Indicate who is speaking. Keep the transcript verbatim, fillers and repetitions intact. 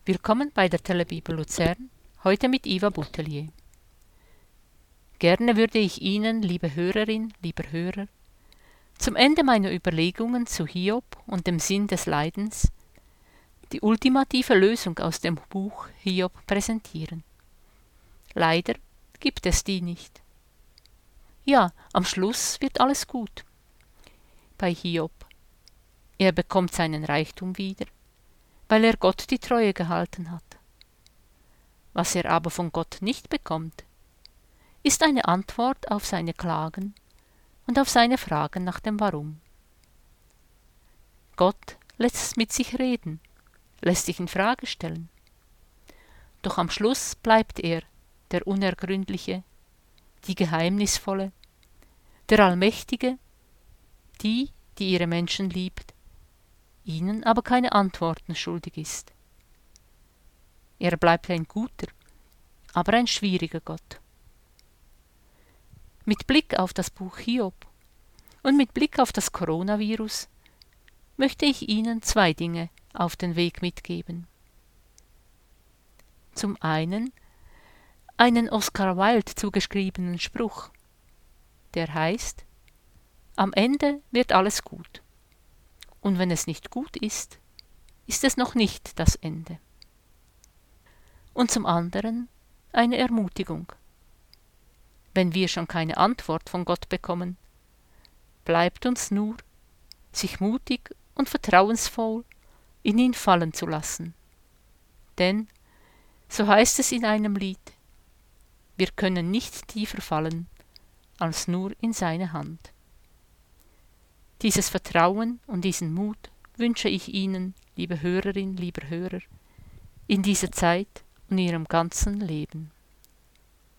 Speaker 1: Willkommen bei der Telebibel Luzern, heute mit Iva Boutelier. Gerne würde ich Ihnen, liebe Hörerin, lieber Hörer, zum Ende meiner Überlegungen zu Hiob und dem Sinn des Leidens die ultimative Lösung aus dem Buch Hiob präsentieren. Leider gibt es die nicht. Ja, am Schluss wird alles gut. Bei Hiob. Er bekommt seinen Reichtum wieder, weil er Gott die Treue gehalten hat. Was er aber von Gott nicht bekommt, ist eine Antwort auf seine Klagen und auf seine Fragen nach dem Warum. Gott lässt mit sich reden, lässt sich in Frage stellen. Doch am Schluss bleibt er, der Unergründliche, die Geheimnisvolle, der Allmächtige, die, die ihre Menschen liebt, ihnen aber keine Antworten schuldig ist. Er bleibt ein guter, aber ein schwieriger Gott. Mit Blick auf das Buch Hiob und mit Blick auf das Coronavirus möchte ich Ihnen zwei Dinge auf den Weg mitgeben. Zum einen einen Oscar Wilde zugeschriebenen Spruch, der heißt: Am Ende wird alles gut. Und wenn es nicht gut ist, ist es noch nicht das Ende. Und zum anderen eine Ermutigung. Wenn wir schon keine Antwort von Gott bekommen, bleibt uns nur, sich mutig und vertrauensvoll in ihn fallen zu lassen. Denn, so heißt es in einem Lied, wir können nicht tiefer fallen, als nur in seine Hand. Dieses Vertrauen und diesen Mut wünsche ich Ihnen, liebe Hörerin, lieber Hörer, in dieser Zeit und Ihrem ganzen Leben.